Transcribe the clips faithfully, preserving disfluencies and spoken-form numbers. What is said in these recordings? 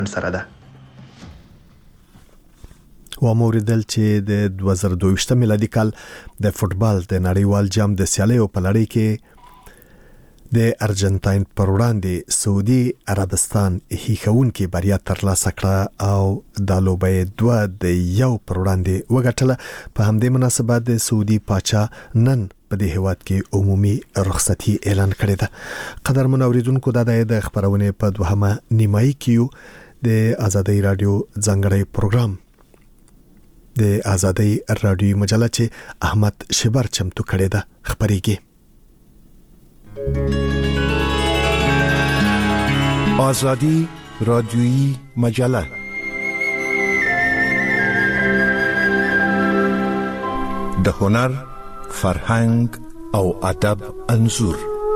سره ده. و موریدل چې د دوه زره دوه ویشت میلادي کال د فوتبال د نړیوال جام د سیالیو په لړۍ کې د ارجنټاین پر وړاندې سعودي عربستان هیښوونکي بریا ترلاسه کړه او د لوبې دوه د یو پر وړاندې وګټله. په همدې مناسبت د سعودي پاچا نن په دې هیواد کې عمومي رخصتي اعلان کړې ده. قدرمن اوریدونکو دا د خبرونه په دوهمه نیمایي کې د آزادۍ رادیو ځانګړی پروګرام د آزادۍ رادیو مجله چې احمد شبر چمتو کړی ده خبرېږي. آزادی رادیویی مجله د هنر، فرهنګ او ادب انځور.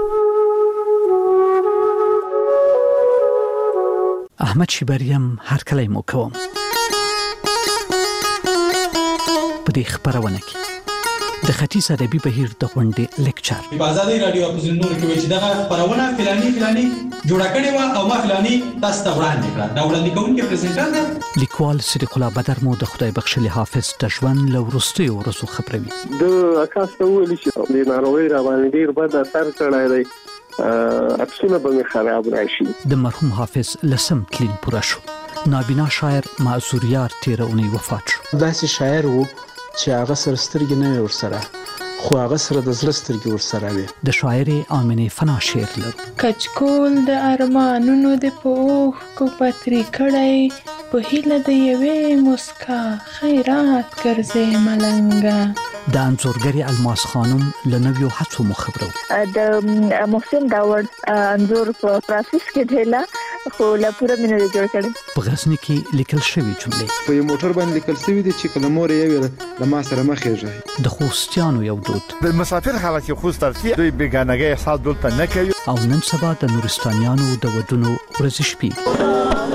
احمد شبریم هر کله مو کوم په دې خبرونه کې د ختیځ ادبي بهیر د غونډې لیکچر په آزادۍ رادیو اپوزیشن نور کې وایي چې دا خبرونه فلاني فلاني جوړه کړې و او ما فلاني تاسو ته وړاندې کړه. دا وړاندې کوونکی پریزنټر دی لیکوال صدیق الله بدر مو د خدای بخښلي حافظ د ژوند له وروستیو ورځو خبروي. د اکاس ته ویل چې د ناروغي را باندې ډیر بد اثر کړی دی، اکسونه به خراب راشي. د مرحوم حافظ لسم تلین پوره شو. نابینا شاعر معذوریار تیر اونۍ وفات شو. داسې شاعر وو چې هغه سره سترګې نه ورسره، خو هغه سره د زړه سترګې ورسره وي. د شاعرې آمنه فنا شعر لرو. کچکول د ارمانونو د پوخ کو پتری کړی، په هیله د یوې مسکا خیرات ګرځې ملنګا. د انځورګری الماس خانم لنویو هڅو مخبرو. د محسن داوود انځور په پروسس کې دیلا خو لا پوره مینه جوړ کړي. په غزنی کې لیکل شوی جملې په یو موټر باندې لیکل شوی دي چې کله مور یې ویل د ما سره مخېږي. د خوستیانو یو دود د مسافر حالت خو سترتي دوی بیگانګي احساس دلته نه کوي. او نن سبا د نورستانیانو د ودونو ورځ شپې.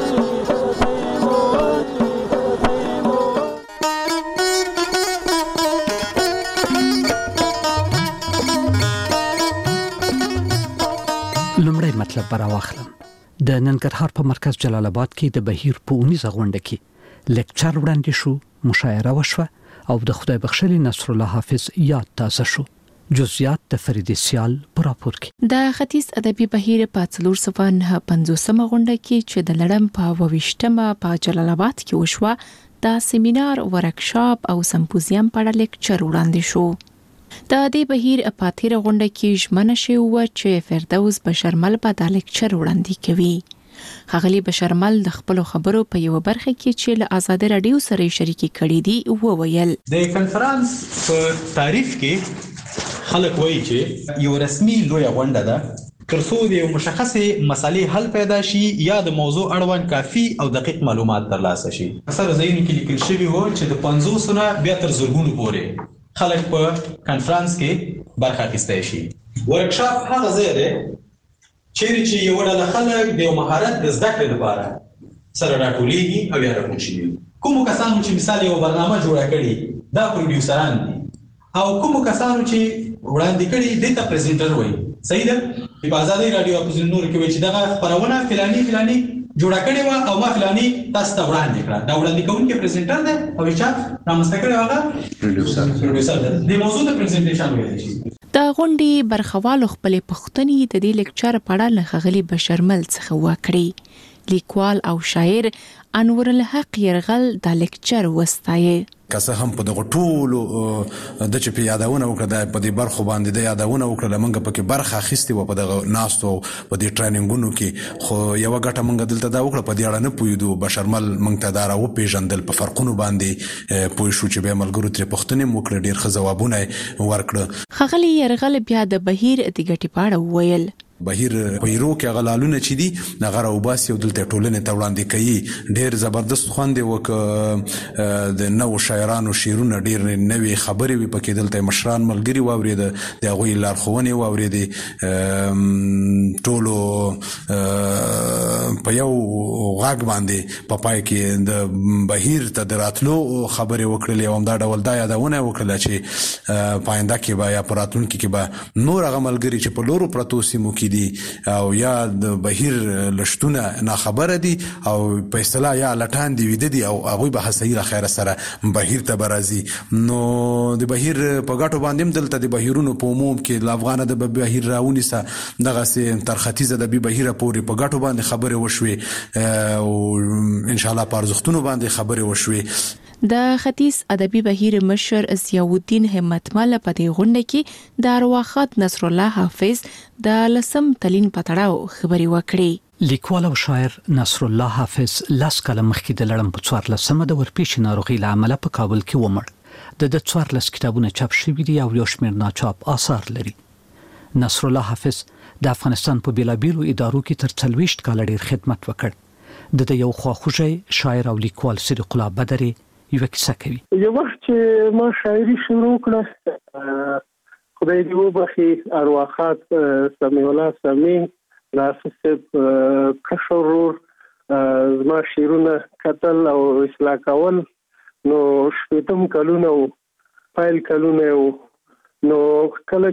لومړی مطلب برا واخلم. د ننګرهار په مرکز جلال آباد کې د بهیر په اونیزه غونډه کې لیکچر وړاندې شو، مشاعره وشوه او د خدای بخښلي نصر الله حافظ یاد تازه شو. جزئیات د فرید سیال په راپور کې. د ختیځ ادبي بهیر په څلور سوه نهه پنځوسمه غونډه کې چې د لړم په اووه ویشتمه په جلال آباد کې وشوه، د سیمینار، ورکشاپ او سمپوزیم په اړه لیکچر وړاندې شو. د دې بهیر په تیر غونډه کې ژمنه شوې وه چې فردوس بشرمل به دا لیکچر وړاندې کوي. ښاغلي بشرمل د خپلو خبرو په یوه برخه کې چې له آزادۍ راډیو سره یې شریکي کړې دي وویل. د کنفرانس په تعریف کې خلک وایي چې یو رسمي لویه غونډه ده تر څو د یو مشخصې مسالې حل پیدا شي یا د موضوع اړوند کافي او دقیق معلومات ترلاسه شي. اکثر ځایونو کې لیکل شوي وو چې د پنځوسو نه بیا تر زرګونو پورې خلک په کنفرانس کې برخه اخیستی شي. ورکشاپ هغه ځای دی چیرې چې یو ډله خلک د یو مهارت د زده کړې لپاره سره راټولیږي او یا راټول شي. کومو کسانو چې مثال یو برنامه جوړه کړي دا پروډیوسران دي او کومو کسانو چې وړاندې کړي دې ته پریزنټر وایي. صحیح ده. په آزادۍ رادیو اپوزیشن نور کې وایي چې دا خبرونه فلاني فلاني جوړه کړې و او ما فلاني تاسو ته وړاندې کړه. دا وړاندې کوونکی پریزنټر دی او چې رامنځته کړی هغه پروډیوسر پروډیوسر دی. د موضوع د پریزنټیشن ویل شي. د غونډې برخوالو خپلې پوښتنې د دې لیکچر په اړه له ښاغلي بشرمل څخه وکړې. لیکوال او شاعر انور الحق يرغل دا لیکچر وستایي. که څه هم په دغه ټولو د چې په یادونه وکړه په دې برخو باندې د یادونه وکړه موږ پکې برخه اخیستې وه په دغه ناستو په دې ټریننګونو کې، خو یوه ګټه موږ دلته دا وکړه په دې اړه نه پوهېدو. بشرمل موږ ته دا راوپېژندل، په فرقونو باندې پوه شو چې بیا ملګرو ترې پوښتنې م وکړه، ډېر ښه ځوابونه یې ورکړه. ښاغلي یرغل بیا د بهیر د ګټې په اړه وویل. بهیر پیرو کې غلالونه چې دي هغه راوباسي او دلته ټولنې ته وړاندې کوي. ډېر زبردست خوند یې وکړ. د نوو شاعرانو شعرونه ډېر نوې خبرې وې پکې. دلته مشران ملګري واورېده، د هغوی لارښوونې واورېدې. ټولو په یو غږ باندې په پای کې د بهیر ته د راتلو خبرې وکړلې او همدا ډول دا یادونه وکړله چې په آینده کې به یا په راتلونکي کې به نور هغه ملګري چې په لورو پرتو سیمو کې کې دي او یا د بهیر لشتونه نه خبره دي او په اصطلاح یا لټان دی ویده دي او هغه به حسیر خیر سره بهیر ته برازي. نو د بهیر په غاټو باندې دلته د بهیرونو په عموم کې د افغان د بهیر راونی سره دغه سي تر ختیځه د بهیر پورې په غاټو باندې خبره وشوي او ان شاء الله پارزختونو باندې خبره وشوي. د ختیځ ادبي بهیر مشر ضیاءالدین همتمل په دې غونډه کې د ارواښاد نصر الله حافظ د لسم تلین پتړاو خبري وکړي. لیکوال او شاعر نصر الله حافظ لاس کله مخکې د لړم په څوار لسمه د ورپېښې ناروغي له امله په کابل کې ومړ. د د څوار لس کتابونه چاپ شوي دي او یو شمېر ناچاپ آثار لري. نصر الله حافظ د افغانستان په بیلابیلو ادارو کې تر څلوېښت کاله ډېر خدمت وکړ. د یو خواخوږی شاعر او لیکوال صدیق الله بدري یو کیسه کوي. یو وخت چې ما شاعري شروع کړه، خدای دې وبخي ارواښاد سمیع الله سمیع راسب کشرور زما شعرونه کتل او اصلاح کول. نو شپږم کلونه او پایل کلونه نو کله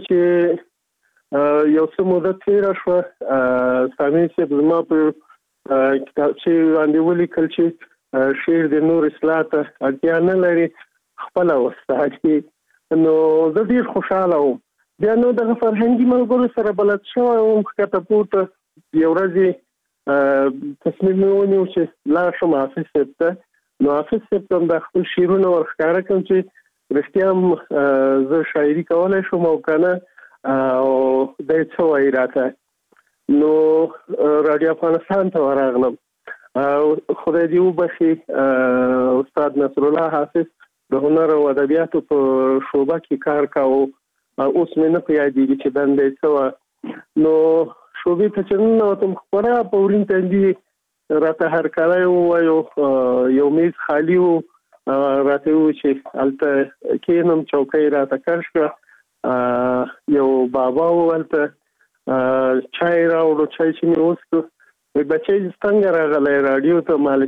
چې یو څه مدت تیر شو سمیع صاحب زما په کتاب چې باندې ولیکل چې شعر د نور اصلاح ته اړتیا نه لري، خپل وساتي. نو زه ډیر خوشاله وم. بیا نو د فرهنګي ملګرو سره بلد شوم کته پورته یو ورځ تصمیم ونیو چې لا شم حافظ صاحب ته. نو حافظ صاحب ته د خپل شعرونه ورښکاره کړم چې رښتیا هم زه شاعري کولای شم او کنه او د څه وایي راته. نو رادیو افغانستان ته ورغلم. خدای دې وبخي استاد نصر الله حافظ د هنر او ادبیاتو په شعبه کې کار کاوه. اوس مې نه پیادېږي چې دندې څه نو شعبې ته چې ننوتم خورا په ورین تندي راته هرکلی ووایو. یو میز خالي و، راته وویل چې هلته کښېنم، چوکۍ راته کش کړه. یو بابا و هلته چای راوړو، چای چې مې وڅښو وی بچی څنګه راغلی رادیو ته؟ مال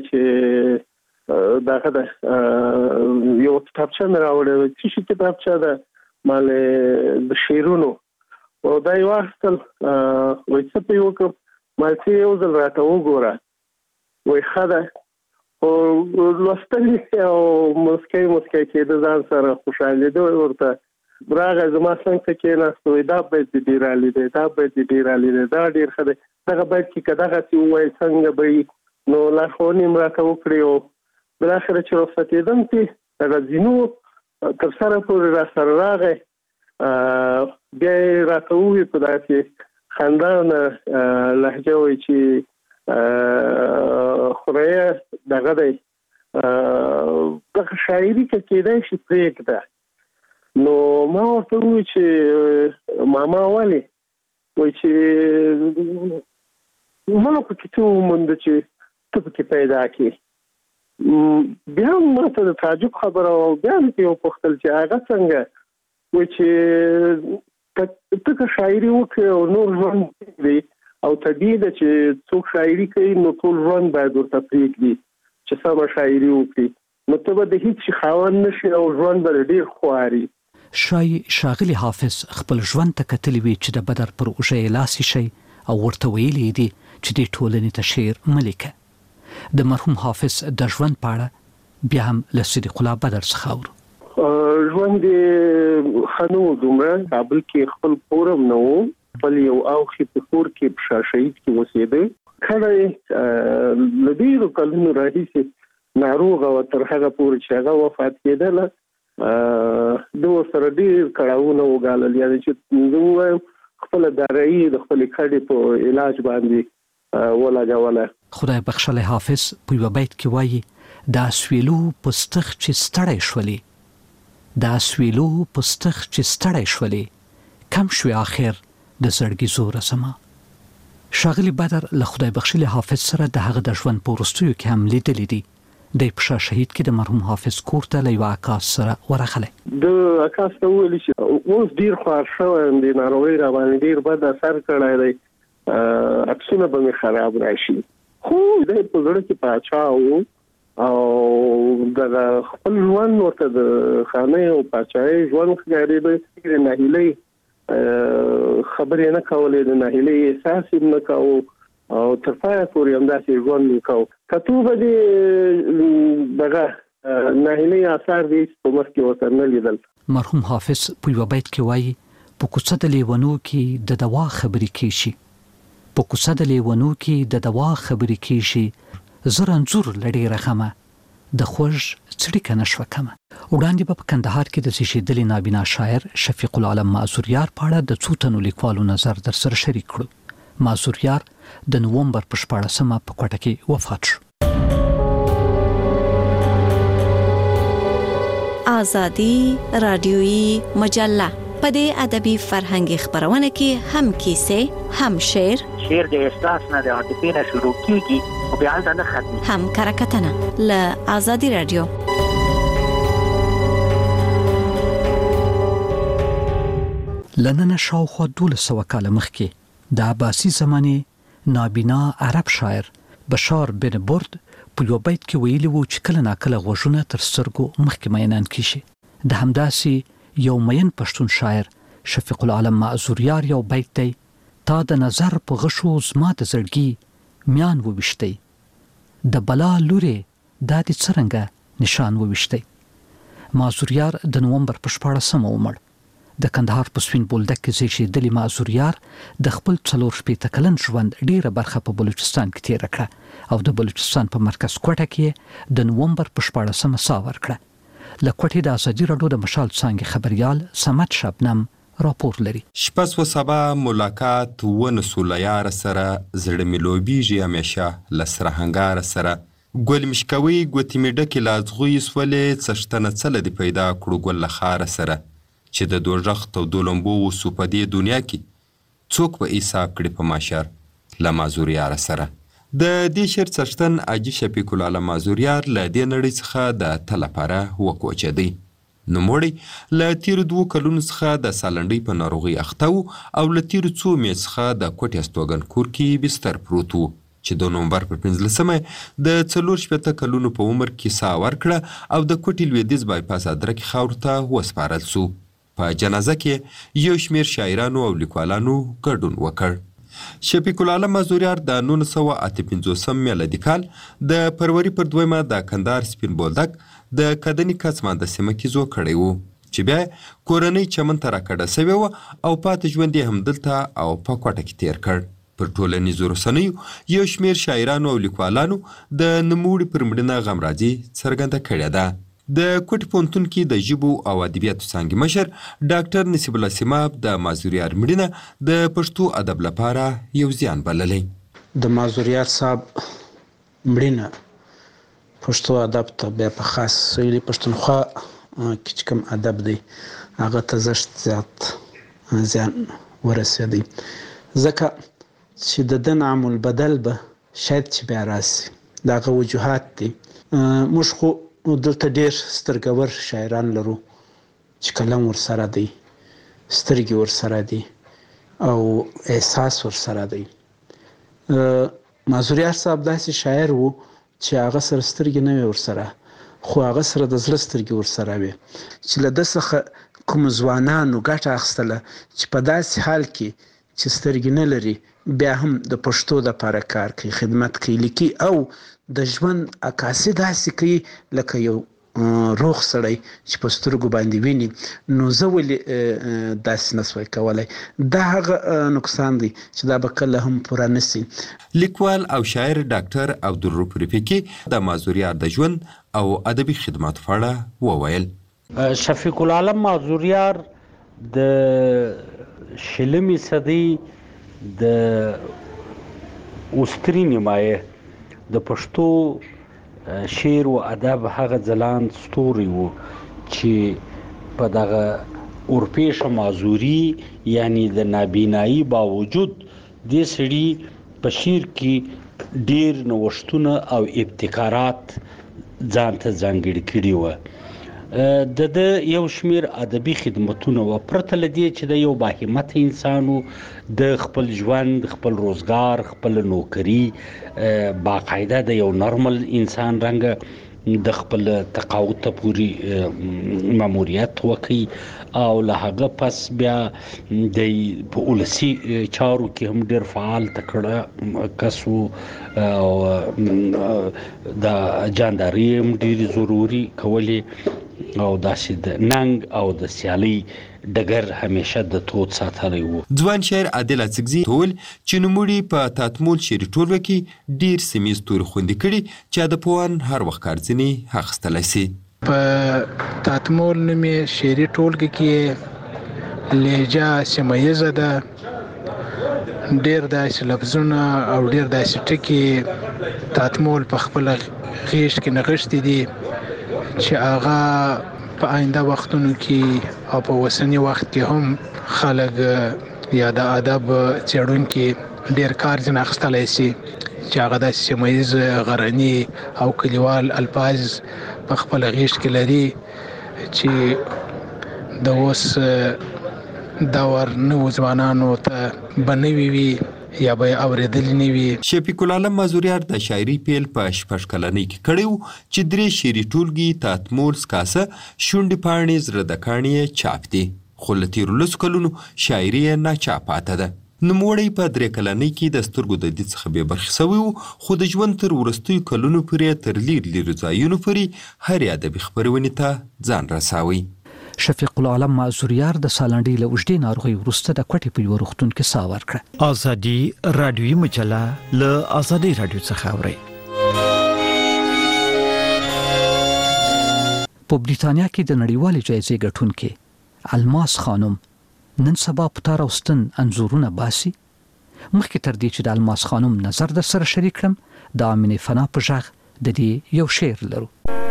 چې دغه ده یو کتابچه مې راوړې. څه شي کتابچه ده؟ مال د شعرونو. او دا یې واخیستل. وایي څه پرې وکړم؟ مال چې یو ځل راته وګوره. وایي ښه ده. خو لوستل او مسکی مسکی کېده، ځان سره خوشحالېده ورته. راغی زما څنګ ته کېناست. وایي دا باید دې ډېر عالي دی، دا باید دې ډېر عالي دی، دا ډېر ښه دی. دغه باید چې که دغسې ووایي څنګه به وي. نو لارښوونې مې راته وکړې او بالاخره چې رخصتېدم چې دغه ځینو تر سره پورې را سره راغی. بیا یې راته وویل په داسې خندانه لهجه وایي چې خدایه دغه دی دغه شاعري که کېدای شي پرېږده. نو ما ورته وویل چې ماما ولې؟ وایي چې ما پکې څه ومونده چې ته پکې پیدا کړې. بیا هم ماته د تعجب خبره وه. بیا مې یو پوښتل چې هغه څنګه؟ وایي چې ته که شاعري وکړې او نور ژوند دی او طبیعي ده چې څوک شاعري کوي نو ټول ژوند باید ورته پرېږدي چې سمه شاعري وکړي، نو ته به د هیڅ شي خاوند نه شي او ژوند به ډېر خواري. شای ښاغلي حافظ خپل ژوند ته کتلی وي چې د بدر پر اوږه یې لاس ایښی او ورته ویلي دي چې دې ټولنې ته شعر مه لیکه. د مرحوم حافظ د ژوند په اړه بیا هم له صدیق الله بدر څخه اورو. ژوند یې ښه نه و دومره. کابل کې خپل کور هم نه و، خپل یو اوښې په کور کې په شاه شهید کې اوسېده. کله یې له ډېرو کلونو راهیسې ناروغه وه، تر هغه پورې چې هغه وفات کېدله. د ورسره ډېر کړاوونه وګالل. یعنې چې زه ووایم خپله دارایي د خپلې کډې په علاج باندې ولګوله. خدای بخښلی حافظ په یوه بیت کې وایي د اسویلو پستخ چې ستړی شولې، د اسویلو پستخ چې ستړی شولې، کم شوې آخر د زړګي زوره زما. ښاغلي بدر له خدای بخښلي حافظ سره د هغه د ژوند په وروستیو کې هم لیدلي دي. د په شاه شهید کې د مرحوم حافظ کور ته له یوه عکاس سره ورغلی. د عکاس ته وویل چې اوس ډېر خوار شوی یم، د ناروغۍ راباندې ډېر بد اثر کړی دی، عکسونه به مې خراب راشي. خو دی په زړه کې پاچا و او دغه خپل ژوند ورته د خانۍ او پاچاهۍ ژوند ښکارېده. د ناهیلۍ خبرې نه کولې، د ناهیلۍ احساس یې نه کوو او تر پایه پورې همداسې ژوند وکړو. کتو به دې دغه ناهیلۍ آثار دې په مخکې ورته نه لیدل. مرحوم حافظ په یو بیت کې وایي په کوڅه د لیونو کې د دوا خبرې کیږي، په کوڅه د لیونو کې د دوا خبرې کیږي، زر انځور لړې رخمه د خوږ څړیکه نشوه کمه. وړاندې به په کندهار کې د زیږېدلي نابینا شاعر شفیق العالم معذوریار په اړه د څو تنو لیکوالو نظر در سره شریک کړو. معذوریار د نومبر په شپاړسمه په کوټه کې وفات شو. آزادی رادیویی مجله په دې ادبي فرهنګي خبرونه کې هم کیسې، هم شعر، شعر د احساس نه د عاطفې نه شروع کیږي او بیا هلته نه ختمي، هم کرکټنه له آزادی رادیو. لننه شاوخوا دولس سوه کاله مخکې د عباسي زمانې نابینا عرب شاعر بشار بن برد په یو بیت کې ویلي وو چې کله ناکله غوږونه تر سترګو مخکې مینان کیږي. د همداسې یو مین پښتون شاعر شفیق العالم معذوریار یو بیت دی: تا د نظر په غشو زما د زړګي میان وویشتی، د بلا لورې دا دې څرنګه نشان وویشتی. معذوریار د نومبر په شپاړسمه ومړ. د کندهار په سپین بولدک کې زیږېدلي معذوریار د خپل څلور شپېته کلن ژوند ډیره برخه په بلوچستان کې تیره کړه او د بلوچستان په مرکز کوټه کې د نومبر په شپاړسمه ساه ورکړه. له کوټې د ازادي راډیو د مشال څانګې خبریال صمد شبنم راپور لري. شپه سوه سبا ملاقات ونسو له یاره سره، زړه مې لوبیږي همیشه له سرهنګاره سره. ګل مشکوي ګوتې مې ډکې له ازغویې سولې، څښتنه څه له دې پیدا کړو ګل له خاره سره. چې د دوژخ تودو لمبو وسو په دې دنیا کې، څوک به حساب کړي په محشر له معذوریاره سره. د دې شعر څښتن حاجي شفیق العالم معذوریار له دې نړۍ څخه د تل لپاره وکوچېدی. نوموړی له تیرو دوو کلونو څخه د سالنډۍ په ناروغۍ اخته و او له تیرو څو میاشتو څخه د کوټې استوګن کور کې بستر پروت و، چې د نومبر په پنځلسمه د څلور شپېته کلونو په عمر کې ساه ورکړه او د کوټې لویدیځ بایپاس ادرک خاورو ته وسپارل سو. په جنازه کې یو شمیر شاعرانو او لیکوالانو ګډون وکړ. شفیق العالم معذوریار د نولس سوه اته پنځوسم میلادي کال د فروری پر دویمه د کندهار سپین بولدک د کدني کڅمانده سیمه کې زوړ کړی و، چې بیا کورنۍ چمن ته راکډه سوې وه او پاتې ژوند یې همدلته او په کوټه کې تیر کړ. پر ټولنیزو رسنیو یو شمیر شاعرانو او لیکوالانو د نوموړي پر مړینه غمرازي څرګنده کړې ده. د کوټې پوهنتون کې د ژبو او ادبیاتو څانګې مشر ډاکټر نصیب الله سیماب د معذوریار مړینه د پښتو ادب لپاره یو زیان بللی. د معذوریار صاحب مړینه پښتو ادب ته بیا په خاص سویلي پښتونخوا کې چې کوم ادب دی هغه ته زشت زیات زیان ورسېدی، ځکه چې د ده نعم البدل به شاید چې بیا راسي. د هغه وجوهات دي. موږ خو نو دلته ډېر سترګور شاعران لرو چې کلم ورسره دی، سترګې ورسره دي او احساس ورسره دی. معذوریار صاحب داسې شاعر و چې هغه سره سترګې نه وي ورسره، خو هغه سره د زړه سترګې ورسره وي، چې له ده څخه کوم ځوانانو ګټه اخیستله چې په داسې حال کې چې سترګې نه لري بیا هم د پښتو دپاره کار کوي، خدمت کوي، لیکي او د ژوند عکاسي داسې کوي لکه یو روغ سړی چې په سترګو باندې ویني. نو زه ولې داسې نسوی کولی؟ دا هغه نقصان دی چې دا به کله هم پوره نسي. لیکوال او شاعر ډاکټر عبدالرؤف رفیقي د معذوریار د ژوند او ادبي خدماتو په اړه وویل. شفیق العالم معذوریار د شلمې صدۍ د اوستري نیمایه د پښتو شعر و ادب هغه ځلاند ستوری و چې په دغه اورپیشه معذوري یعنی د نابینایی باوجود دې سړي په شعر کې ډیر نوښتونه او ابتکارات ځان ته ځانګړي کړي وو. د د یو شمیر ادبي خدمتونه و پرته لدی چې د یو باهمت انسانو د خپل ژوند، خپل روزګار، خپل نوکری، باقاعده د یو نورمال انسان رنګ د خپل تقاعد ته پوری ماموریت وکړي او له هغه پس بیا د په ولسی چارو کې هم ډیر فعال تکړه کسو او د جانداري هم ډیر ضروری کولی او داسې د ننګ او د سیالي ډګر همیشه د تود ساتلی وو. ځوان شاعر عادل اڅکزي ټول چې نوموړي په تاتمول شعري ټولګه کې ډیر سیمیز توري خوندي کړي چې د پوهان هر وخت کارځني اخیستلی سي. په تاتمول نومې شعري ټولګه کې لهجه سیمه ده، ډیر داسې لفظونه او ډیر داسې ټکي تاتمول په خپل غیږ کې نغښتي دي چې هغه په آینده وختونو کې او په اوسني وخت کې هم خلک یا د ادب څېړونکي ډیر کار ځنې اخیستلی سي چې هغه داسې سیمه ییز غرني او کلیوال الفاظ په خپل غیږ کې لري چې د اوس دور نوو ځوانانو ته به نوي وي یا به اورېدلي نه وي. شفیق العالم مازوریار د شاعري پیل په شپږ کلنۍ کې کړی و چې درې شعري ټولګي تاتمول سکاسه شونډې پاڼې زړه د کاڼي چاپ دي، خو له تېرو لسو کلونو شاعري یې ناچاپ پاته ده. نوموړی په درې کلنۍ کې د سترګو د دید څخه بې برخې سوی و، خو د ژوند تر وروستیو کلونو پورې تر لیر لیرو ځایونو پورې هرې ادبي خپرونې ته ځان رساوی. شفیق العالم مازوریار د سالنډۍ له اوږدې ناروغۍ وروسته د کوټې په یوه روغتون کې ساه ورکړه. ازادي راډیویي مجله له ازادۍ راډیو څخه اورئ. په بریتانیا کې د نړیوالې جایزې ګټونکې الماس خانم نن سبا په تار او ستن انځورونه باسي. مخکې تر دې چې د الماس خانم نظر در سره شریک کړم د امینې فنا په غږ د دې یو شعر لرو.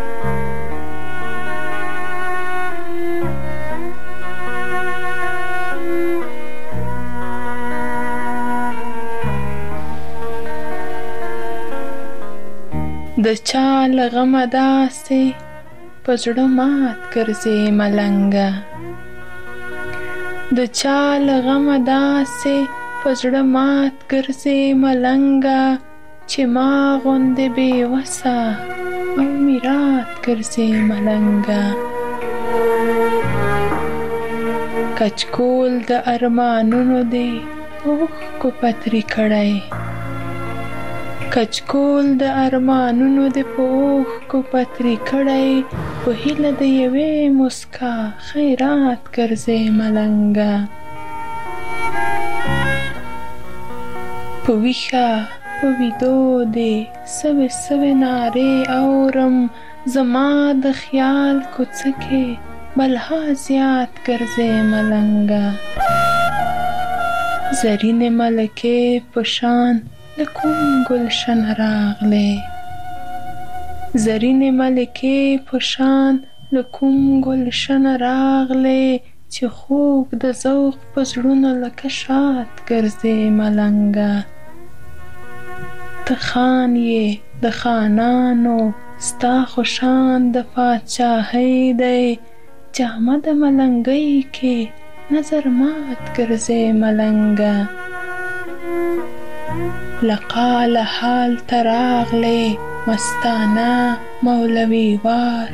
د چا له غمه داسې په زړه مات ګرځې ملنګه، د چا له غمه داسې په زړه مات ګرځې ملنګه، چې ما غوندې بې وسه او میرات ګرځې ملنګه. کچکول د ارمانونو دې اوښکو پتري کړی، کچکول د ارمانونو دې په اوښکو پتري کړی، په هیله د یوې مسکا خیرات ګرځې ملنګه. په ویښه په ویدو دې سوې سوې نارې اورم، زما د خیال کوڅه کې بلها زیات ګرځې ملنګه. زرینې ملکې په شان له کوم ګلشن راغلې، زرینې ملکې په شان له کوم ګلشن راغلې، چې خوږ د ذوق په زړونو لکه شات ګرځې ملنګه. ته خان یې د خانانو ستا خو شان د پاچاهۍ دی، جامه د ملنګۍ کې نظر مات ګرځې ملنګه. لقال حال تراغلې مستانه مولوی وار،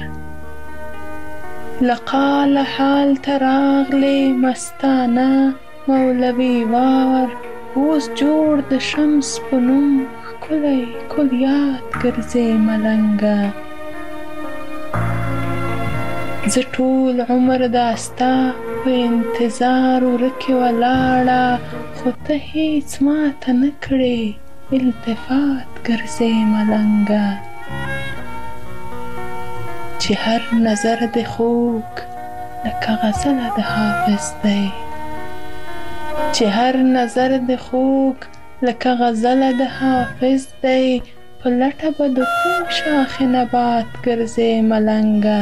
لقال حال تراغلې مستانه مولوی وار، اوس جوړ د شمس په نوم ښکلی کلیات ګرځې ملنګه. زه ټول عمر دا ستا په انتظار ورکې ولاړه، خو ته هیڅ ماته نه کړې التفات ګرځې ملنګه. چې هر نظر د خوږ لکه غزله د حافظ دی، چې هر نظر د خوږ لکه غزله د حافظ دی، په لټه به د کوم شاخ نبات ګرځې ملنګه.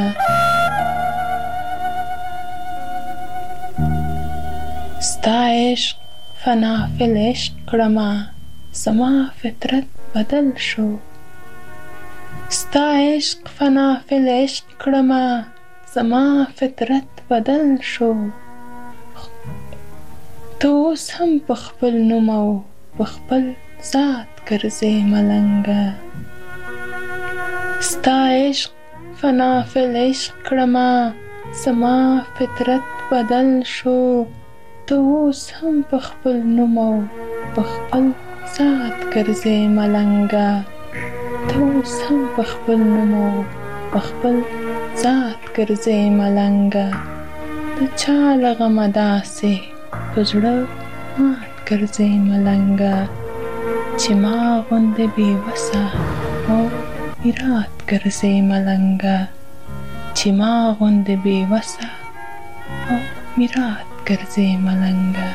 ستا عشق فنا فی العشق کړمه، زما فطرت بدل شو، ستا عشق فنا فی العشق کړمه، زما فطرت بدل شو. ته اوس هم په خپل نوم او په خپل ذات ګرځې ملنګه. ستا عشق فنا فی العشق کړما زما فطرت بدل شو ته اوس هم په خپل نوم او په خپل ذات ګرځې ملنګه ته اوس هم په خپل نوم او په خپل ذات ګرځې ملنګه د چا له غمه داسې په زړه مات ګرځې ملنګه چې ما غوندې بېوسه او میرات ګرځې ملنګه چې ما غوندې بېوسه او میرات ګرځې ملنګه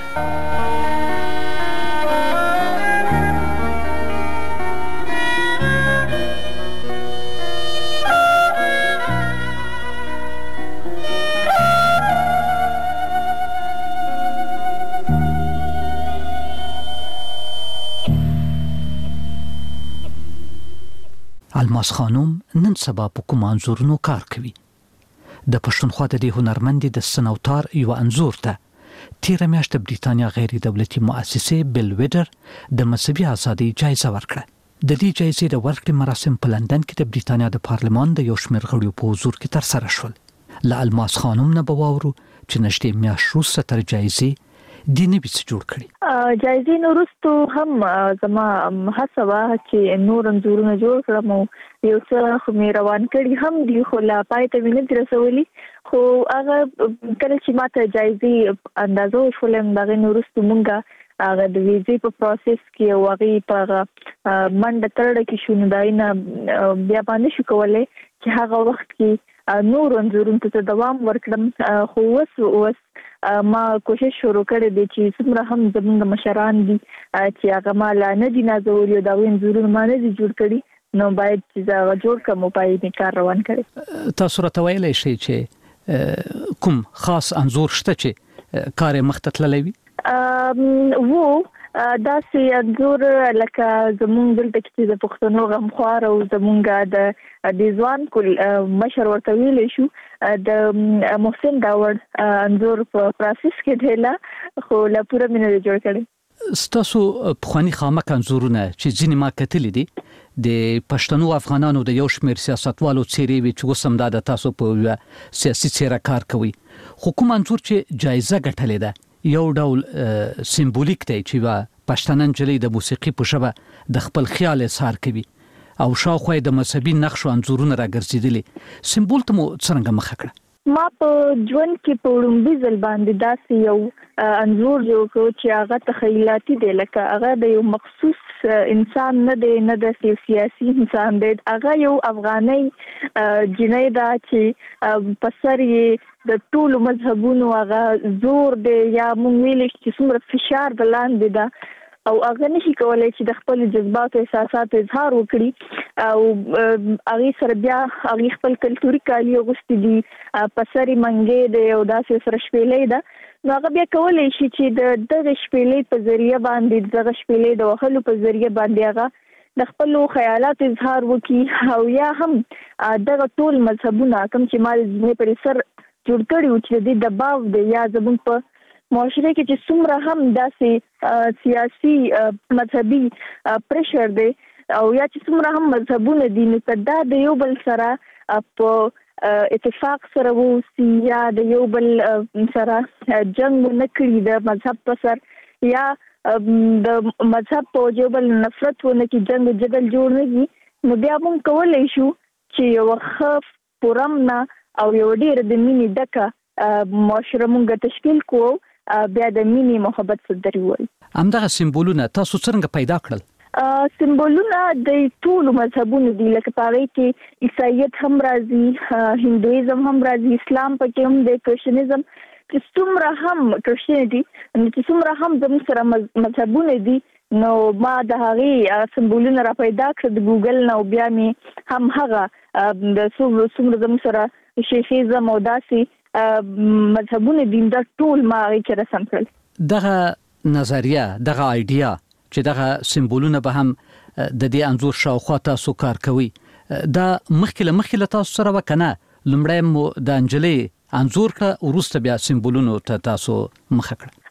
الماس خانم نن سبا په کوم انځورونو کار کوي. د پښتونخوا د دې هنرمندې د سنوتار یو انځور ته تیره میاشت بریتانیا غیر دولتي مؤسسه بلویډر د مذهبي ازادۍ جایزه ورکړه. د دې جایزې د ورکړې مراسم په لندن کې د بریتانیا د پارلمان د یو شمېر غړو په حضور کې ترسره شول. له الماس خانم نه به واورو چې نږدې میاشت وروسته تر جایزې د نبی څخه جوړ کړي. جایزې نورستو هم زما هڅه وه چې نور انځورونه جوړ کړم او یو څه خو مې روان کړي هم دي خو لا پای ته مې نه دي رسولي خو هغه کله چې ماته جایزې اندازه وشولم د هغې نورستو مونږه هغه د ویزې په پروسس کې او هغې په هغه منډه ترړه کې شو نو د هغې نه بیا باندې شو کولی چې هغه وخت کې نور انځورونو ته دوام ورکړم خو اوس اوس ما کوشش شروع کړی دی چې څومره هم زموږ مشران دي چې هغه ما لا نه دي نازولي او د هغوی انځورونه ما نه دي جوړ کړي نو باید چې زه هغه جوړ کړم او پای مې کار روان کړی. تاسو راته ویلی شئ چې کوم خاص انځور شته چې کار یې مخته تللی وي؟ وو داسې انځور لکه زمونږ دلته کې د پښتنو غمخوار او زمونږ د د ځوان کل مشر ورته ویلی شو د محسن داوړ انځور په پروسس کې دیلا خو لا پوره مې نه جوړ کړی. ستاسو پخواني خامک انځورونه چې ځینې ما کتلي دي د پښتنو افغانانو د یو شمېر سیاستوالو څیرې وي چې اوس هم دا د تاسو په یوه سیاسي څیره کار کوي خو کوم انځور چې جایزه ګټلې ده یو ډول سمبولیک دی چې یوه پښتنه نجلۍ د موسیقي په ژبه د خپل خیال اظهار کوي او شاوخوا د مذهبي نقشو انځورونه راګرځېدلي سمبول ته مو څرنګه مخه کړه؟ ما په ژوند کې په لومړي ځل باندې داسې یو انځور جوړ کړ چې هغه تخیلاتي دی لکه هغه د یو مخصوص انسان نه دی نه د سیاسي انسان دی هغه یو افغاني جنۍ ده چې په سر یې د ټولو مذهبونو هغه زور دی یا مونږ ویلی چې څومره فشار د لاندې ده او هغه نشي کولی چې د خپل جذباتو احساساتو اظهار وکړي او هغې سره بیا هغې خپل کلتوري کالي اغوستي دي په سر یې منګی دی او داسې سره شپېلۍ ده نو هغه بیا کولی شي چې د دغه شپېلۍ په ذریعه باندې دغه شپېلۍ د وهلو په ذریعه باندې هغه د خپلو خیالاتو اظهار وکړي او یا هم دغه ټول مذهبونه کوم چې ما د ځینې پر سر جوړ کړي وو چې د دې دباو دی یا زموږ په معاشره کې چې څومره هم داسې سیاسي مذهبي پریشر دی او یا چې څومره هم مذهبونه دي نو که دا د یو بل سره په اتفاق سره ووسي یا د یو بل سره جنګ ونه کړي د مذهب په سر یا د مذهب په یو بل نفرت ونه کړي جنګ جدل جوړ نه کړي نو بیا موږ کولی شو چې یوه ښه پرامنه او یو ډېره د مینې ډکه معاشره موږ تشکیل کوو بیا د مینې محبت سندرې وایي. همدغه سمبولونه تاسو څرنګه پیدا کړل؟ سمبولونه د ټولو مذهبونو دي لکه په هغې کې عیسایت هم راځي هندویزم هم راځي اسلام پکې هم دی کرشچنیزم چې څومره هم کرشچنټي چې څومره هم زموږ سره مذهبونه دي نو ما د هغې سمبولونه را پیدا کړل د ګوګل نه او بیا مې هم هغه د څومره زموږ سره شیخیزم او داسې مذهبونه دي دا ټول ما هغې کې رسم کړل. دغه نظریه دغه آیډیا چې دغه سمبولونه به هم د دې انځور شاوخوا تاسو کار کوي دا مخکې له مخکې له تاسو سره وه که نه لومړی مو د نجلۍ انځور کړه وروسته بیا سمبولونو ته تاسو مخه کړه؟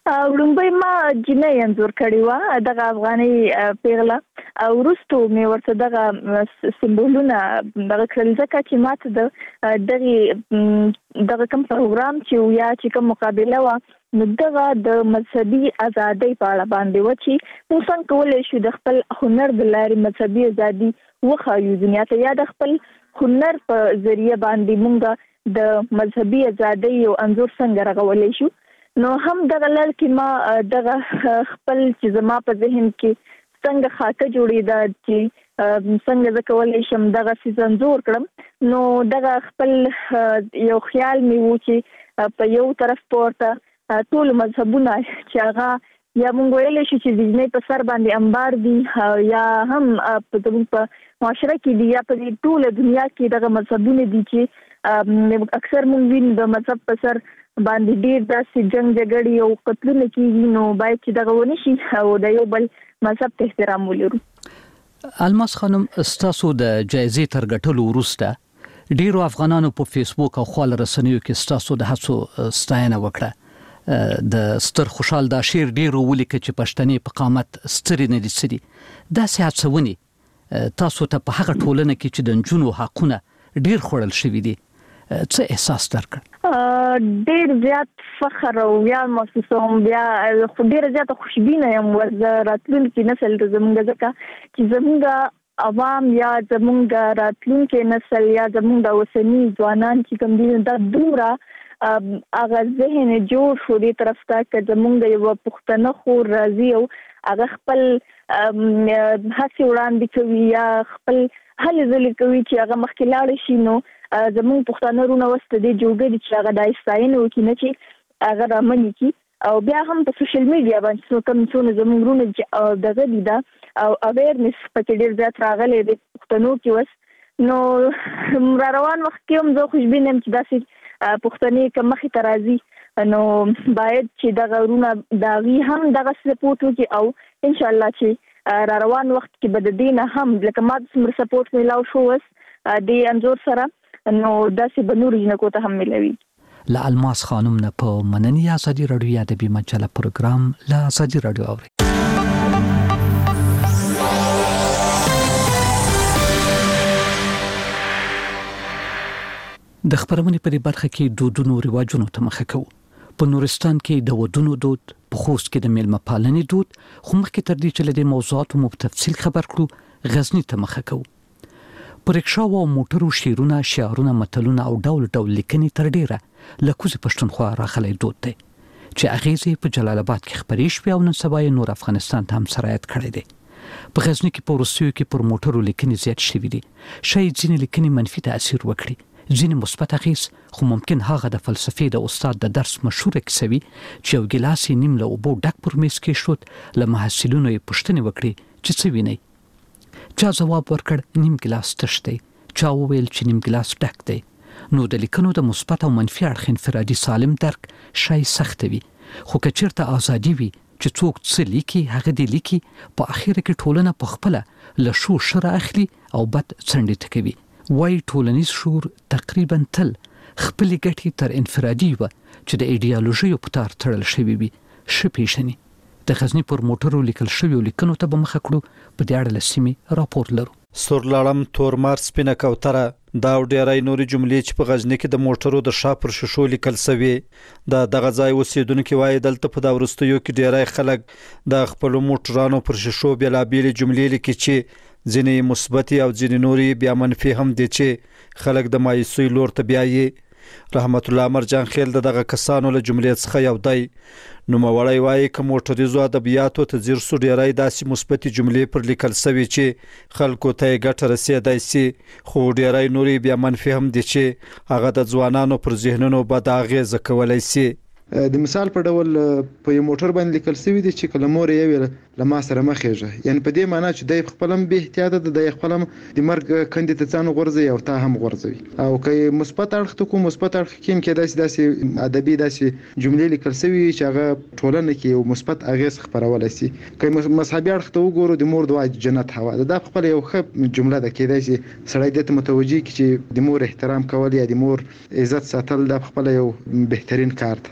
وړومبی ما جنۍ انځور کړی و دغه افغاني پیغله او وروستو مې ورته دغه سمبولونه دغه کړل ځکه چې ماته د دغه دغه کوم پروګرام چې یا چې کوم مقابله وه نو دغه د مذهبي ازادۍ په اړه باندې و چې موږ څنګه کولی شو د خپل هنر د لارې مذهبي ازادي وښایو دنیا ته یا د خپل هنر په ذریعه باندې موږ د مذهبي ازادۍ یو انځور څنګه رغولی شو. نو هم دغه لړ کې ما دغه خپل چې زما په ذهن کې څنګه خاطه جوړېده چې څنګه زه کولی شم دغه څیز انځور کړم نو دغه خپل یو خیال مې و چې په یو طرف پورته ټول مذهبونه چې هغه یا مونږ ویلی شو چې د جنۍ په سر باندې انبار دي یا هم زموږ په معاشره کې دي یا په دې ټوله دنیا کې دغه مذهبونه دي چې اکثر مونږ وینو د مذهب په سر باندې ډېر داسې جنګ جګړې او قتلونه کېږي نو باید چې دغه ونه شي او د یو بل مذهب ته احترام ولرو. الماس خانم ستاسو د جایزې تر ګټلو وروسته ډیرو افغانانو په فیسبوک او خپل رسنیو کې ستاسو د هڅو ستاینه وکړه. د ستر خوشحال دا شعر ډیرو ولیکه چې پښتني په قامت ستري نه دي سړي داسې هڅونې تاسو ته په هغه ټولنه کې چې د نجونو حقونه ډیر خوړل شوي دي څه احساس درکړ؟ ډیر زیات فخر او ویاړ محسوسوم بیا خو ډیر زیات خوشبینه یم ورته راتلونکي نسل ته زموږ ځکه چې زموږ عوام یا زموږ راتلونکي نسل یا زموږ اوسني ځوانان چې کوم دي دا دومره هغه ذهن جوړ شو دې طرف ته چې زموږ یو پښتنه خور راځي او هغه خپل هڅې وړاندې کوي یا خپل هلې ځلې کوي چې هغه مخکې لاړ شي نو زموږ پښتانه رونه وسته دې جوړ دي چې هغه د ستاینه وکړي نه چې هغه رامنې کړي او بیا هم په سوشل میډیا باندې کوم څونه زموږ رونه دغه دي دا او اویرنس پکې ډېر زیات راغلی دی پښتنو کې وس نو را روان وخت کې هم زه خوشبینه یم چې داسې پښتنې که مخې ته راځي نو باید چې دغه رونه د هغې هم دغه سپورټ وکړي او انشاءالله چې را روان وخت کې به د دې نه هم لکه ما څومره سپورټ میلاو شو وس دې انځور سره نو داسې به نورو جنکو ته هم ملوي. له الماس خانم نه په مننې ازادي راډیو ادبي مجله پروګرام له ازادي راډیو اوري. د خبرونې په برخه کې دودونو رواجونو ته مخه کوو. په نورستان کې د ودونو دود، په خوست کې د میلمه پالنې دود، خو مخکې تر دې چې له دې موضوعاتو مو په تفصیل خبر کړو غزنی ته مخه کوو. پر رکشاو او موټرو شیرونه، شعارونه، متلونه او ډول ډول لیکنې تر ډیره له کوزې پښتونخوا راغلی دود دی چې اغیزې په جلال آباد کې خپرې شوې او نن سبا یې نور افغانستان ته هم سرایت کړی دی. په غزنی کې په وروستیو کې پر موټرو لیکنې زیات شوي دي. شاید ځینې لیکنې منفي تاثیر وکړي، ځینې مثبت اغیز، خو ممکن هغه د فلسفې د استاد د درس مشهوره کیسه وي چې یو ګیلاس یې نیم له اوبو ډک پر میز کېښود، له محصلینو یې پوښتنې وکړې چې څه وینئ. چا جواب ورکړ نیم ګلاس تش دی، چا وویل چې نیم ګلاس ډک دی. نو د لیکنو د مثبت او منفي اړخ انفرادي سالم درک شای سخت وي، خو که چیرته ازادي وي چې څوک څه لیکي هغه دې لیکي، په اخر کې ټولنه په خپله له شو شر اخلي او بد څنډې ته کوي. وایي ټولنیز شعور تقریبا تل خپلې ګټې تر انفرادي وه چې د ایډیالوژیو په تار تړل شوي وي ښه پیژني. د غزنی پر موټرو لیکل شویو لیکنو ته به مخه کړو. په دې اړه له سیمې راپور لرو. سورلړم، تورمار، سپینه کوتره دا ډیرای نورې جملې چې په غزنی کې د موټرو د شا پر شیشو لیکل سوي. دا دغه ځای اوسیدونکو وایي دلته په دا وروستیو کې ډیرای خلک د خپل موټرانو پر شیشو بېلابېلې جملې لیکي چې ځینې مثبت او ځینې نورې بیا منفي هم دي چې خلک د مایوسۍ لور ته بیایي. رحمت الله مرجان خیل دغه کسانو له جملې څخه یو دی. نوموړی وایي که موټریزو ادبیاتو ته ځیر سو ډیرای داسې مثبتې جملې پر لیکل سوي چې خلکو ته یې ګټه رسېدای سي، خو ډیرای نورې بیا منفي هم دي چې هغه د ځوانانو پر ذهنونو بد اغېزه کولی سي. د مثال په ډول په یو موټر باندې لیکل شوی دی چې کله مور یې ویل له ما سره مخېږه، یعنی په دې معنی چې د خپل هم به احتیاط ده، د خپل هم د مرګ کندې ته ځان غورځي او تا هم غورځوي. او که مثبت اړخ ته کوم مثبت اړخ کې کې داسې داسې ادبي داسې جملې لیکل شوی چې هغه ټولنه کې یو مثبت اغېز خپرولای شي. که مذهبي اړخ ته وګورو د مور دعا جنت هوا ده، دا خپل یو ښه جمله ده. کېدای شي سړی دې ته متوجي کړي چې د مور احترام کول یا د مور عزت ساتل دا خپل یو بهترین کار ده.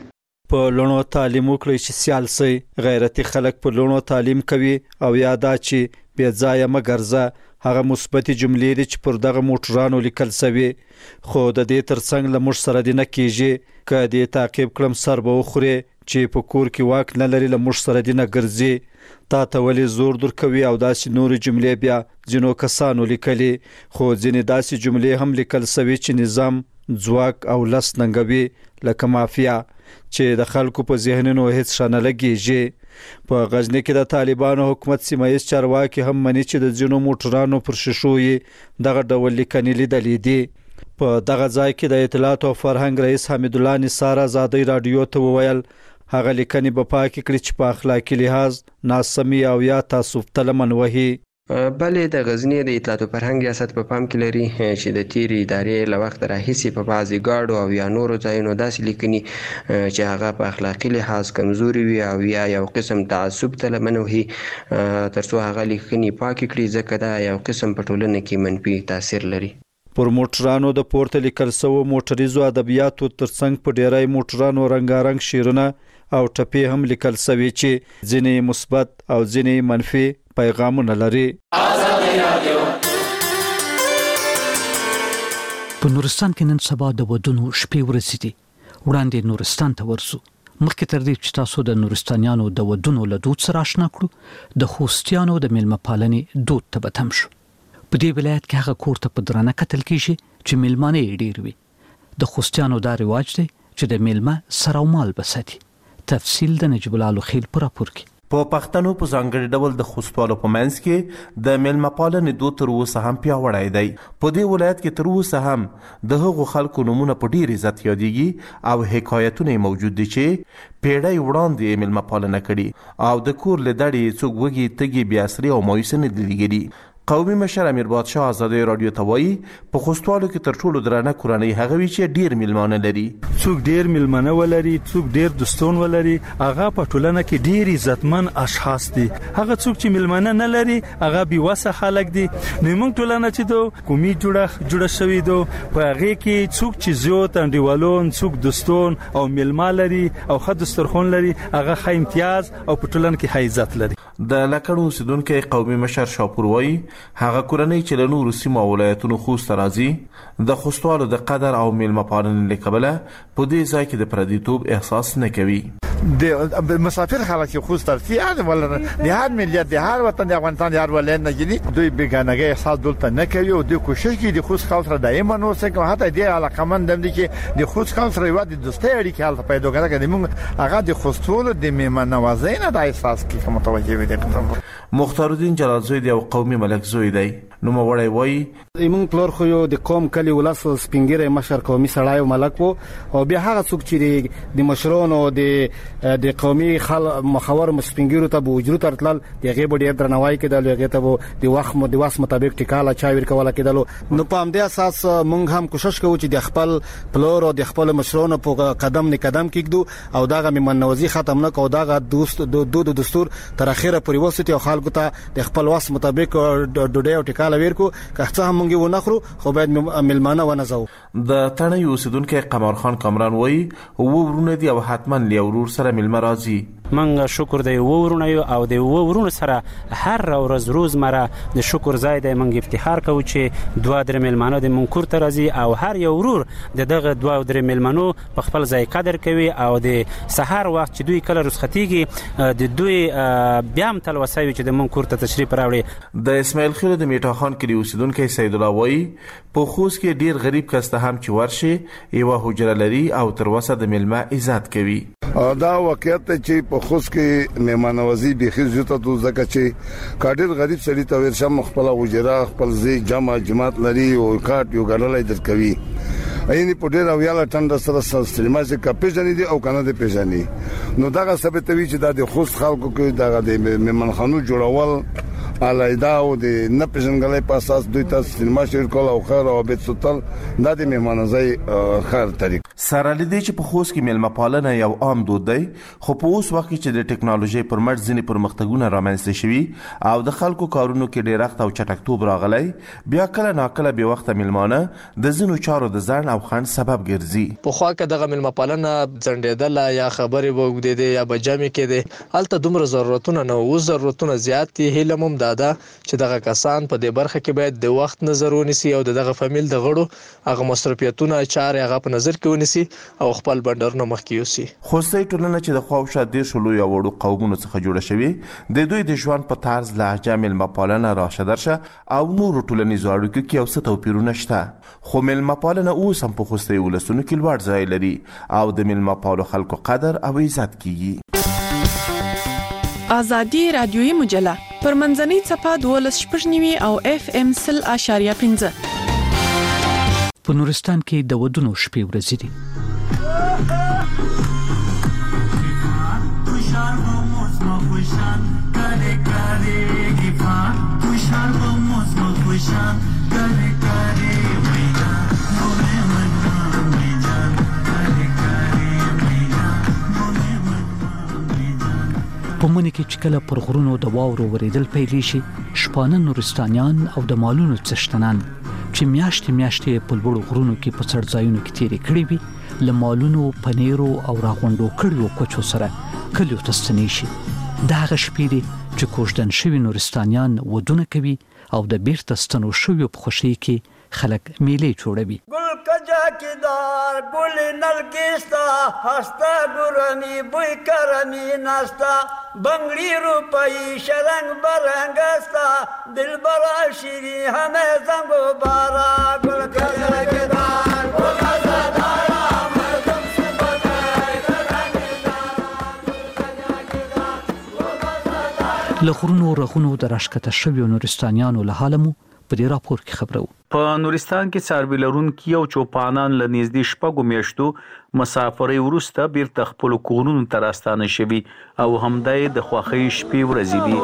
په لونو تعلیم وکړي چې سیال سي. غیرتي خلک په لونو تعلیم کوي او یادا چې بې ځایه مګرزه هغه مثبت جملې چې پر دغه موټرانو لیکل شوی. خو د دې ترڅنګ له موږ سره د نه کیږي ک دې تعقیب کړم سر به وخوري چې په کور کې واک نه لري له موږ سره د نه ګرځي. تا ته ولې زور در کوي او داسې نور جملې بیا ځینو کسانو لیکلي. خو ځینې داسې جملې هم لیکل شوی چې نظام ځواک او لس ننګوي لکه مافیا چې د خلکو په ذهنونو هیڅ شانه لګیږي. په غزنی کې د طالبانو حکومت سیمایي چارواکي هم مني چې د ځینو موټرانو پر شیشو یې دغه ډول لیکنې لیدلې دي. په دغه ځای کې د اطلاعات او فرهنګ رئیس حمید الله نثار آزادۍ رادیو ته وویل هغه لیکنې په پاکي کړي چې په اخلاقی لحاظ ناسمي او یا تعصب تلمن وهي. بلې د غزنی د اطلاعات او فرهنګ ریاست په پام کې لري چې د تیری ادارې له وخت راهیسې په بعضي ګاډو او یا نورو ځایونو داسې لیکنې چې هغه په اخلاقی لحاظ کمزوري وي او یا یو قسم تعصب تلمن وهي ترڅو هغه لیکنې پاکي کړي ځکه دا یو قسم په ټولنه کې منفي تاثیر لري. پر موټرانو د پورته لیکل شوی موټریزو ادبیاتو ترڅنګ په ډیری موټرانو رنگارنګ شیرونه او ټپې هم لیکل شوی چې ځینې مثبت او ځینې منفي پیغامونه لري. په نورستان کې نن سبا د ودونو شپې ورځې دي. وړاندې نورستان ته ورسو. مخکې تر دې چې تاسو د نورستانیانو د ودونو له دود سره آشنا کړو د خوستیانو د میلمه پالنې دود ته به تم شو. په دې ولایت کې هغه کور ته په درانه کتل کېږي چې میلمانه یې ډېر وي. د خوستیانو دا رواج دی چې د میلمه سر او مال بساتي. تفصیل د نجیب الله لوخیل پر راپور کې. په پښتنو په ځانګړي ډول د خوستوالو په منځ کې د میلمه پالنې دود تر اوسه هم پیاوړی دی. په دې ولایت کې تر اوسه هم د هغو خلکو نومونه په ډیر عزت یادېږي او حکایتونه موجود دي چې پیړۍ وړاندې میلمه پالنه کړي او د کور له دړې څوک وږي تږي بې اسرې او مایوسه نه دي لګېدي. قومي مشر امیر بادشاه آزادۍ رادیو ته وایي په خوستوالو کې تر ټولو درانه کورنۍ هغه وي چې ډیر میلمانه لري. څوک ډیر میلمانه ولري څوک ډیر دوستون ولري هغه په ټولنه کې ډیر عزتمن اشخاص دي. هغه څوک چې میلمانه نه لري هغه بې وسه خلک دي. نو موږ ټولنه چې دو قومي جوړه جوړه شوې دو په هغه کې څوک چې زیات انډیوالون څوک دوستون او میلمه لري او خد دسترخوان لري هغه ښه امتیاز او په ټولنه کې ښه عزت لري. د لکړو اوسیدونکو قومي مشر شاپور وایي هغه کورنۍ چې له نورو سیمو او ولایتونو خوست راځي د خوستوالو د قدر او میلمه پالنې له کبله په دې ځای کې د پردیتوب احساس نه کوي. د مسافر خلک خوست ترتي هر ولر د هر ملت د هر وطن د افغانستان د هر ولایت نه جدي دوی بیگانګي احساس دلته نه کوي او د کوشش کوي د خوست خلک سره دایمه نو څنګه حتی د علاقمند دم دي چې د خوست خلک سره د دوستۍ اړیکې حالت پیدا کړي موږ هغه د خوستولو د میمن نوازۍ نه د احساس کې متوجه وي. مختار الدین جلال زوی دی او قومي ملک زوی دی. نو موړی وای ایمون پلور خو یو د قوم کلی ولس سپینګره مشر قومي سړای او ملک وو او بیا هغه څوک چې د مشرونو د د قومي خل مخاور مسپینګرو ته بوجرو ترتل دغه بډې درنوای کېدل هغه ته د وخت د واس مطابق ټیکاله چا ور کوله کېدل. نو په همدې اساس مونږ هم کوشش کوو چې د خپل پلور او د خپل مشرونو په قدم نه قدم کېږو او داغه منوزي ختم نه کو داغه دوست د دود دستور تر اخره پورې وسته او خلکو ته د خپل واس مطابق ډوډۍ او ټیکاله ورکو که څه هم مونږ ونخرو خو باید ملمانه ونزو. د تڼۍ اوسیدونکو قمر خان کامران وایي وو ورونه دی او حتما لیورور سره ملمه راځي. منګه شکر دی ورونه او د ورونه سره هر ورځ روز مره د شکر ځای دی. منګ افتخار کوو چې دوه در ملمانه د منکور ته راځي او هر یو ورور د دغه دوه در ملمنو په خپل ځای قدر کوي او د سحر وخت چې دوی کله رسختيږي د دوی بیا هم تلوسوي چې د منکور ته تشریف راوړي. د اسماعیل خیل د میټا خان کلی اوسیدونکو سید الله وایي په خوست کې ډیر غریب کسته هم چې ورشي یو حجره لري او تر وسه د ملما عزت کوي. دا واقعیت چې په خوست کې میمانوازي به خزته تو زکه چې کاډر غریب سړی ته ورشم خپل حجره خپل ځای جمع جماعت لري او کاټ یو غړلای در کوي. اینی په ډیر او یاله ټنډه سره سلسله چې کپېژنې دي او کنه د پیژنې نو دا ثابتوي چې د خوست خلکو کې د میمنخانو جوړول علایدا او د نه پیژنګلې په اساس دوی تاسو سینما شیر کول او خیر او بیت سوتل د میمانځي خیر طریق. سره لدې چې په خوست کې میلمه پالنه یو عام دود دی، خو په اوس وخت کې چې د ټکنالوژي پر مټ ځینې پرمختګونه رامنځته شوي او د خلکو کارونو کې ډېرښت او چټکتوب راغلی، بیا کله ناکله بې وخته میلمانه د ځینو چارو د ځنډ او خنډ سبب ګرځي. پخوا که دغه میلمه پالنه ځنډېدله یا خبرې به اوږدېدې یا به جمع کېدې، هلته دومره ضرورتونه نه، اوس ضرورتونه زیات دي. هیله مو دا ده چې دغه کسان په دې برخه کې باید د وخت نظر ونیسي او د دغه فامیل د غړو هغه مصرفیتونه چارې هغه په نظر کې ونیسي او خپل بندرونه مخکې یوسي. خوستي ټولنه چې د خواوشا دېرشو لویو وړو قومونو څخه جوړه شوې، د دوی د ژوند په طرز، لهجه، میلمه پالنه، راشه درشه او نورو ټولنیزو اړیکو کې یو څه توپیرونه شته، خو میلمه پالنه اوس هم په خوستي ولسونو کې لوړ ځای لري او د میلمه پالو خلکو قدر او عزت کیږي. آزادي رادیویي مجله پر منځنۍ څپه دولس شپږ نیوي او اف ام سل اشاریه پنځه. په نورستان کې د ودونو شپې ورځې دي. په مني کې چې کله پر غرونو د واورو ورېدل پیل شي، شپانه نورستانیان او د مالونو څښتنان چې میاشتې میاشتې په لوړو غرونو کې په څړځایونو کې تیرې کړې وي، له مالونو، پنیرو او راغونډو کړیو کوچو سره کلیو ته ستنې شي. دا هغه شپې دي چې کوژدن شوي نورستانیان ودونه کوي او د بیرته ستنو شویو په خوښۍ کې خلک میلې جوړوي. ګل کجا کیدار ګل نلګستا هستا ګورنی بوی کرنی ناستا بنگړی روپۍ شرنګ برنګستا دلبر شيري همه زنګو بارا ګل کجا کیدار ګل کجا دارا مردم سبتای لغرونو رغونو د راشکته شویو نورستانیانو له حالمو په دې راپور کې خبرو. په نورستان کې څاروي لرونکي او چوپانان له نږدې شپږو میاشتو مسافرۍ وروسته بیرته خپلو کورونو ته راستانه شوي او همدای د خوښۍ شپې ورځې دي.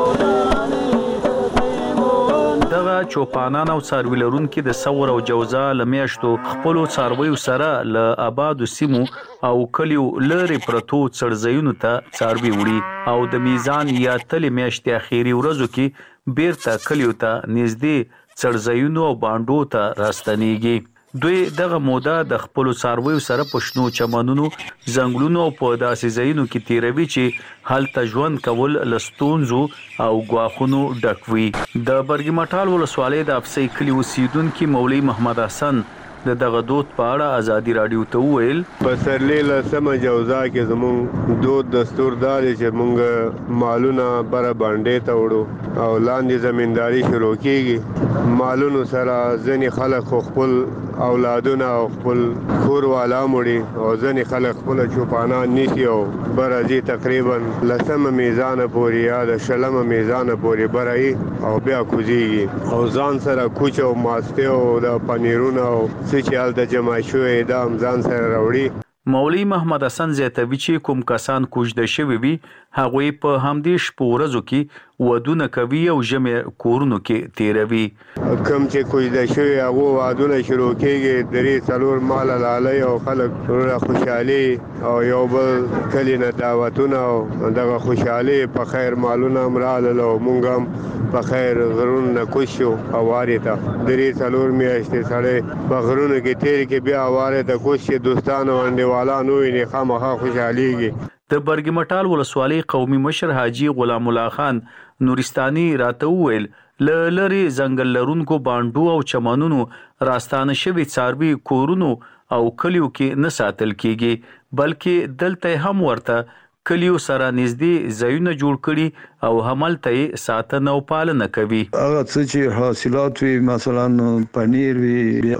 دغه چوپانان او څاروي لرونکي د ثور او جوزا له میاشتو خپلو څارویو سره له آبادو سیمو او کلیو لرې پرتو څړځایونو ته څاروي وړي او د میزان یا تلې میاشتې اخیری ورځو کې بیرته کلیو ته نږدې څړځایونو او بانډو ته راستنیږي. دوی دغه موده د خپلو څارویو سره په شنو چمنونو، ځنګلونو او په داسې ځایونو کې تیروي چې هلته ژوند کول له ستونزو او ګواښونو ډک وي. د برګي مټال ولسوالۍ د افسۍ کلي اوسیدونکي مولوي محمد حسن د دغه دود په اړه ازادي رادیو ته وویل: په سرلې له سمه جوزا کې زموږ دود دستور دا دی چې موږ مالونه بره باندې ته وړو او لاندې زمینداری شروع کیږي. مالونو سره ځینې خلک خپل اولادونه او خپل کور والا مړي او ځینې خلک خپل چوپانان نیسي او برازي تقریبا لسمه میزان پورې یا د شلمه میزان پورې برای او بیا کوزيږي او ځان سره کوچ او ماسته او د پنیرونه او چې حالت جمع شوې د ځان سره راوړي. مولوی محمد حسن زیاتوي چې کوم کسان کوژده شوي وي هغوی په همدې شپو ورځو کې ودونه کوي او ژمې کورونو کې تیروي. کوم چې کوژده شوي هغه ودونه شروع کېږي، درې څلور مال لاله او خلک ټول خوشحالي او یو بل کلی نه دعوتونه او دغه خوشحالي په خیر مالونه امراله او مونږ هم په خیر غرون نه کوشو اواره ته درې څلور میاشتې سره په غرونو کې تیر کې بیا اواره ته کوشي دوستانو انډیوالانو یې خامخا خوشحاليږي. د برګي مټال ولسوالۍ قومي مشر حاجی غلام الله خان نورستاني راته وویل له لري ځنګل لرونکو بانډو او چمنونو راستانه شوي څاروي کورونو او کلیو کې نه ساتل کیږي، بلکې دلته هم ورته کلیو سره نږدې ځایونه جوړ کړي او هملته ساتنه او پالنه کوي. هغه څه چې حاصلات وي، مثلا پنیر وي،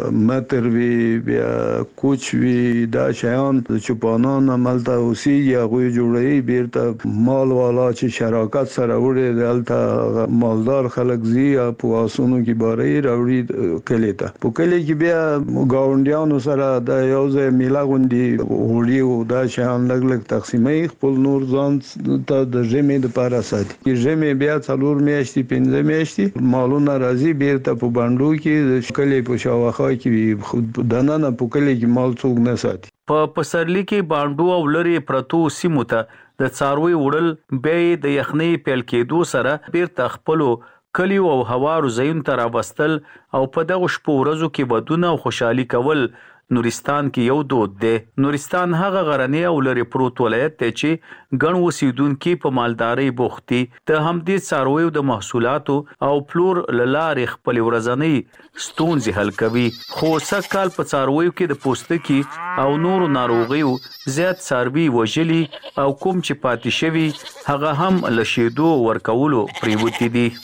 متر وي، بیا کوچ وي، دا شیان چوپانان عملته اوسېږي هغه جوړوي. بیرته مال والا چې شراکت سره وړي دلته مالدار خلک زی په واسونو کې باري راوړي کلی ته. په کلی کې بیا گاونډیانو سره د یو ځای میله غونډي وړي او دا شیان لګ لګ تقسیمي خپل نور ځان ته د ژمې لپاره ساتي. ژمې بیا څلور میاشتې پنځه میاشتې مالونه راځي بیرته په باندو کې د کلی په شاوخوا کې دننه په کلی کې مال څوک نه ساتي. په پسرلی کې باندو او لری پرتو سیمو ته د څاروي وړل به د یخنۍ پیل کېدو سره بیرته خپلو کلیو او هوارو ځایونو ته راوستل او په دغه شپو ورځو کې ودونه او خوشحالي کول نورستان کې یو دود دی. نورستان هغه غرنی او لري پروت ولایت دی چې ګڼ اوسیدونکي په مالدارۍ بوخت دي. د همدې څارویو د محصولاتو او پلور له لارې خپلې ورځنۍ ستونزې حل کوي. خو سږکال په څارویو کې د پوستکي او نورو ناروغیو زیات څاروي وژلي او کوم چې پاتې شوي هغه هم له شیدو ورکولو پریوتي دي.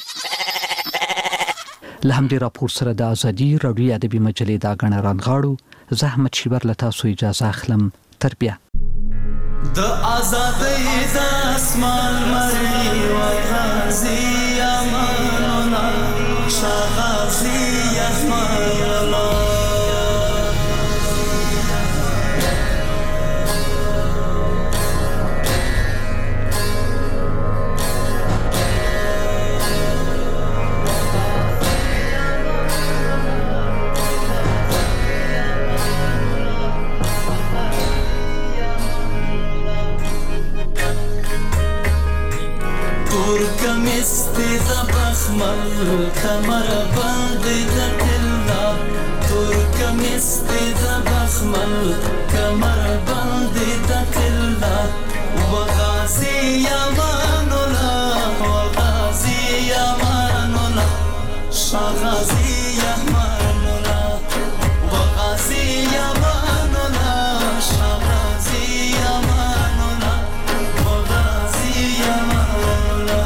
له همدې راپور سره د ازادي راډیو ادبي مجلې دا غڼه رانغاړو. زه احمد شیبر له تاسو اجازه اخلم. تر بیا. د آزادۍ د اسمان مری و غازی امانونا شغازی امانونا کمیستی د بخمل کمر باندې د تلا تور کمیستی د بخمل کمر باندې د تلا و غازی امانولا و غازی امانولا شغازی امانولا و غازی امانولا شغازی امانولا و غازی امانولا.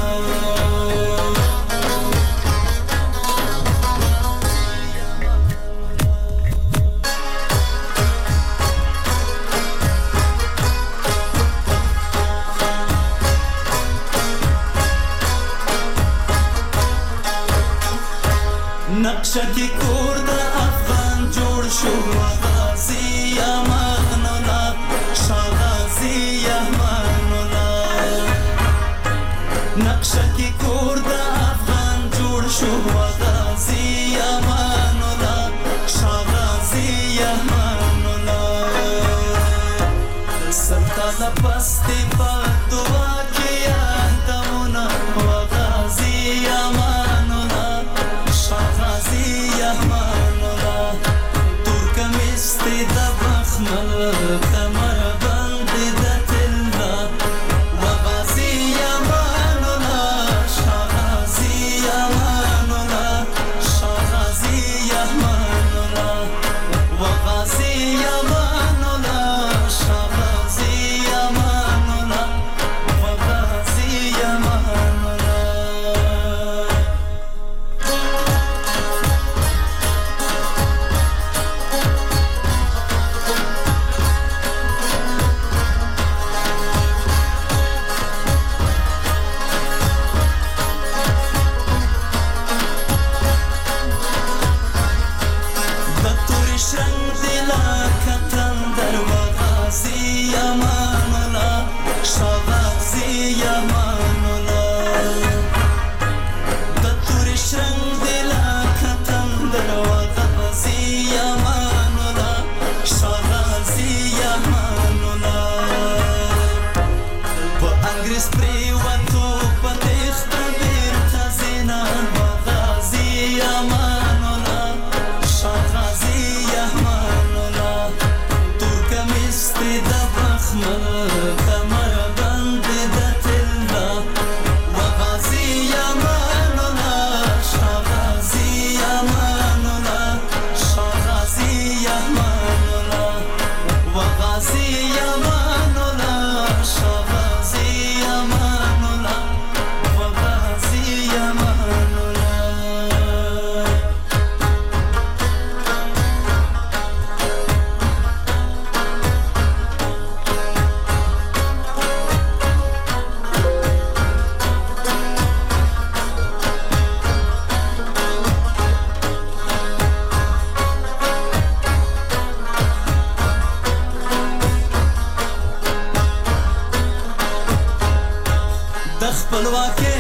نقشه کی کور د افغان جوړ شو غازی امانولا شغازی امانولا. نقشه کی کور د افغان جوړ شو غازی امانولا شغازی امانولا. ستا د پستی په دعا کې یادونه غازی امانولا شغازی امانولا. تور کمیستی د بخمل کمر باندې د تلا و غازی امانولا شغازی امانولا شغازی امانولا و غازی امانولا شغازی امانولا و غازی امانولا. خپلواکي